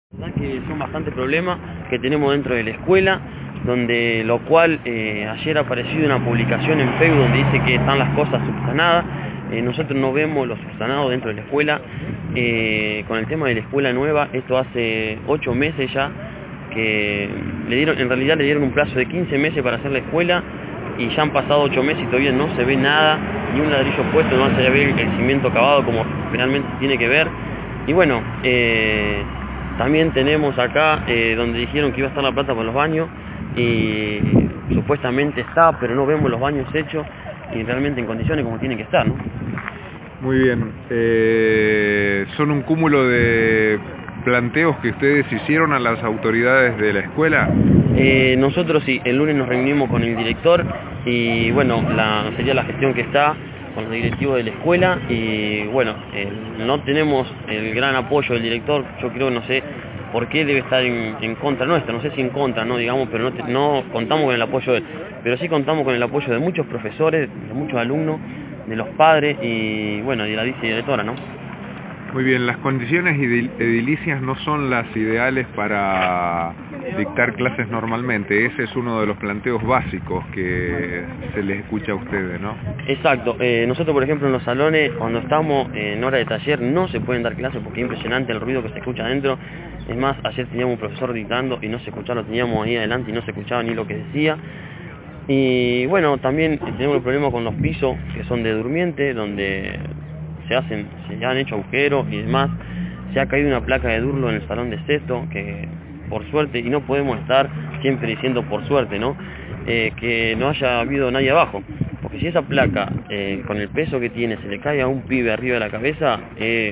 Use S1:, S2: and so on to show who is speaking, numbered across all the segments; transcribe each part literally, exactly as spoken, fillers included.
S1: La verdad que son bastantes problemas que tenemos dentro de la escuela, donde lo cual eh, ayer ha aparecido una publicación en Facebook donde dice que están las cosas subsanadas. Eh, nosotros no vemos lo subsanado dentro de la escuela. Eh, con el tema de la escuela nueva, esto hace ocho meses ya, que le dieron, en realidad le dieron un plazo de quince meses para hacer la escuela, y ya han pasado ocho meses y todavía no se ve nada, ni un ladrillo puesto, no se ve el cimiento acabado como realmente se tiene que ver. Y bueno, eh, también tenemos acá eh, donde dijeron que iba a estar la plata para los baños, y supuestamente está, pero no vemos los baños hechos y realmente en condiciones como tienen que estar, ¿no?
S2: Muy bien. Eh, son un cúmulo de planteos que ustedes hicieron a las autoridades de la escuela.
S1: Eh, nosotros sí, el lunes nos reunimos con el director y bueno, la, sería la gestión que está con los directivos de la escuela, y bueno, eh, no tenemos el gran apoyo del director. Yo creo, no sé por qué debe estar en, en contra nuestra, no sé si en contra, no digamos, pero no, te, no contamos con el apoyo de él, pero sí contamos con el apoyo de muchos profesores, de muchos alumnos, de los padres y bueno, de la vicedirectora, ¿no?
S2: Muy bien, las condiciones edilicias no son las ideales para dictar clases normalmente. Ese es uno de los planteos básicos que se les escucha a ustedes, ¿no?
S1: Exacto. Eh, nosotros, por ejemplo, en los salones, cuando estamos en hora de taller, no se pueden dar clases porque es impresionante el ruido que se escucha adentro. Es más, ayer teníamos un profesor dictando y no se escuchaba, lo teníamos ahí adelante y no se escuchaba ni lo que decía. Y bueno, también tenemos el problema con los pisos que son de durmiente, donde se hacen, se han hecho agujeros y demás. Se ha caído una placa de Durlo en el salón de sexto, que por suerte, y no podemos estar siempre diciendo por suerte, ¿no? Eh, que no haya habido nadie abajo, porque si esa placa, eh, con el peso que tiene, se le cae a un pibe arriba de la cabeza, eh,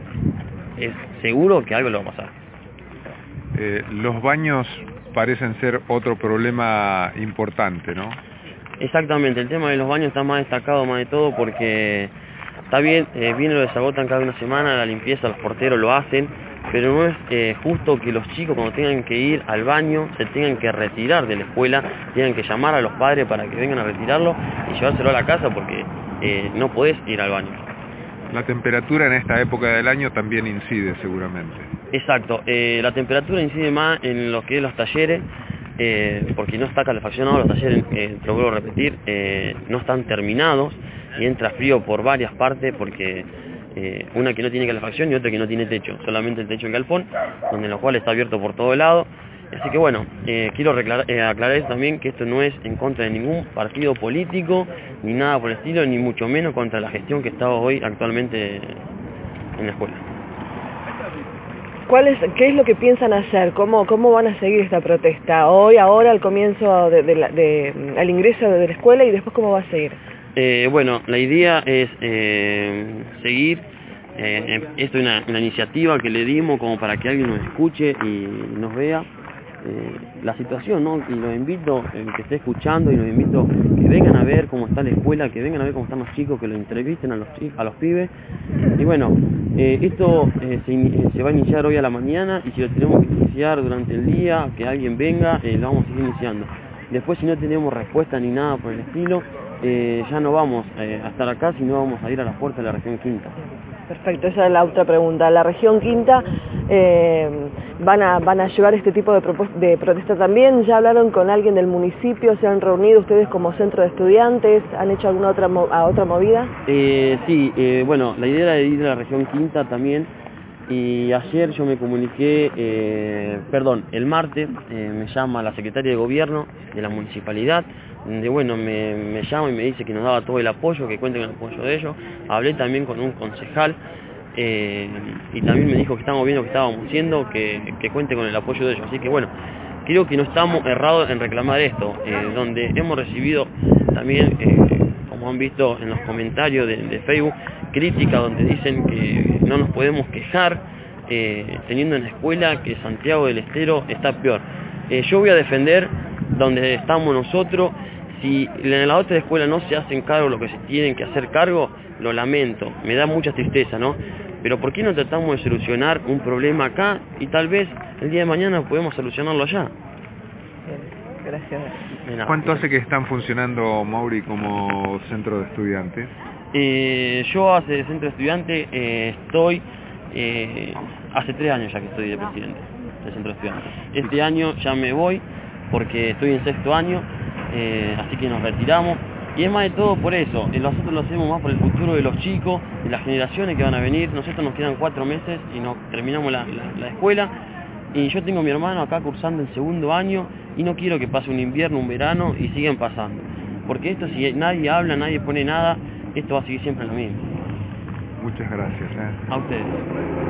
S1: es seguro que algo le va a pasar.
S2: Eh, los baños parecen ser otro problema importante, ¿no?
S1: Exactamente, el tema de los baños está más destacado más de todo porque está bien, eh, viene lo desagotan cada una semana, la limpieza, los porteros lo hacen, pero no es eh, justo que los chicos cuando tengan que ir al baño se tengan que retirar de la escuela, tengan que llamar a los padres para que vengan a retirarlo y llevárselo a la casa porque eh, no podés ir al baño.
S2: La temperatura en esta época del año también incide seguramente.
S1: Exacto, eh, la temperatura incide más en lo que es los talleres, eh, porque no está calefaccionado, los talleres, eh, te lo vuelvo a repetir, eh, no están terminados y entra frío por varias partes porque eh, una que no tiene calefacción y otra que no tiene techo, solamente el techo del galpón, donde lo cual está abierto por todo lado. Así que bueno, eh, quiero reclarar, eh, aclarar también que esto no es en contra de ningún partido político, ni nada por el estilo, ni mucho menos contra la gestión que está hoy actualmente en la escuela.
S3: ¿Cuál es, ¿Qué es lo que piensan hacer? ¿Cómo, cómo van a seguir esta protesta? Hoy, ahora, al comienzo, de, de la, de, al ingreso de la escuela, y después cómo va a seguir.
S1: Eh, bueno, la idea es eh, seguir, eh, esto es una, una iniciativa que le dimos como para que alguien nos escuche y nos vea eh, la situación, ¿no? Y los invito, el que esté escuchando, y los invito que vengan a ver cómo está la escuela, que vengan a ver cómo están los chicos, que los entrevisten a los, a los pibes. Y bueno, eh, esto eh, se, se va a iniciar hoy a la mañana, y si lo tenemos que iniciar durante el día, que alguien venga, eh, lo vamos a seguir iniciando. Después, si no tenemos respuesta ni nada por el estilo, eh, ya no vamos eh, a estar acá, sino vamos a ir a la puerta de la región quinta.
S3: Perfecto, esa es la otra pregunta. ¿La región quinta eh, van, a, van a llevar este tipo de, de protesta también? ¿Ya hablaron con alguien del municipio? ¿Se han reunido ustedes como centro de estudiantes? ¿Han hecho alguna otra, a otra movida?
S1: Eh, sí, eh, bueno, la idea era de ir a la región quinta también, y ayer yo me comuniqué, eh, perdón, el martes eh, me llama la secretaria de gobierno de la municipalidad, donde bueno, me, me llama y me dice que nos daba todo el apoyo, que cuenten con el apoyo de ellos. Hablé también con un concejal eh, y también me dijo que estamos viendo que estábamos haciendo, que, que cuente con el apoyo de ellos. Así que bueno, creo que no estamos errados en reclamar esto, eh, donde hemos recibido también, eh, como han visto en los comentarios de, de Facebook, crítica donde dicen que no nos podemos quejar eh, teniendo en la escuela que Santiago del Estero está peor. Eh, yo voy a defender donde estamos nosotros. Si en la otra escuela no se hacen cargo lo que se tienen que hacer cargo, lo lamento, me da mucha tristeza, ¿no? Pero ¿por qué no tratamos de solucionar un problema acá y tal vez el día de mañana podemos solucionarlo allá?
S3: Bien, gracias.
S2: ¿Cuánto hace que están funcionando, Mauri, como centro de estudiantes?
S1: Eh, yo hace centro de estudiantes eh, estoy, eh, hace tres años ya que estoy de presidente. del centro de estudiantes. Este año ya me voy porque estoy en sexto año, eh, así que nos retiramos. Y es más de todo por eso, nosotros lo hacemos más por el futuro de los chicos, de las generaciones que van a venir. Nosotros nos quedan cuatro meses y nos terminamos la, la, la escuela. Y yo tengo a mi hermano acá cursando el segundo año y no quiero que pase un invierno, un verano y sigan pasando. Porque esto, si nadie habla, nadie pone nada, esto va a seguir siempre lo mismo.
S2: Muchas gracias. ¿eh?
S1: A ustedes.